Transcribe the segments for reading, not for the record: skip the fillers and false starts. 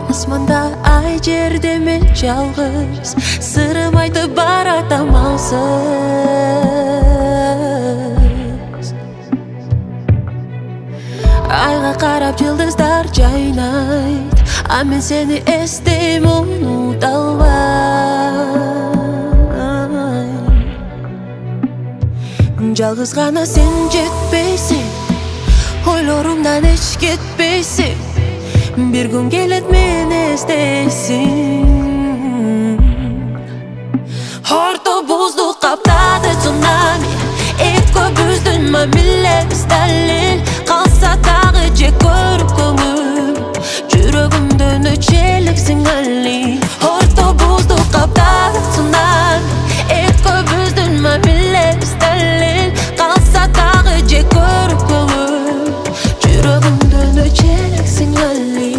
Asmanda ay жерде мен жалгыз, сырым айтып баратам алсыз. Айга карап жылдыздар жайнайт, а мен сени эстейм, унута албайм. Жалгыз гана сен жетпейсиң, ойлорумдан эч кетпейсиң. Bir gün келет мени эстейсиң. Орто бузду каптады цунами, экөө бүздүн мамилебиз далил. Калса дагы же көрүп көңүл, жүрөгүмдөн өчөлүксүң али. Орто бузду каптады цунами, экөө бүздүн мамилебиз далил. Калса дагы же көрүп көңүл, жүрөгүмдөн өчөлүксүң али.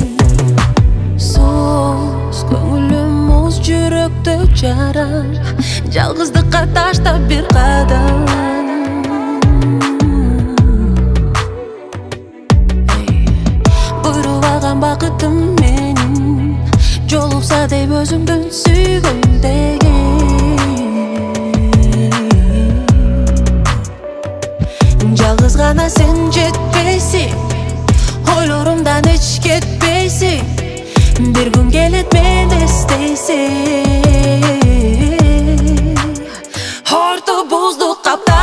Жүрөктө жарам, жалгыздыкка таштап бир кадам. Буйруп алган бакытым менин, жолукса деп өзүңдүн сүйгөндөгү. Жалгыз гана сен жетпейсиң, ойлорумдан эч кетпейсиң. Bir gün келет мен эстейсиң. Орто бузду каптады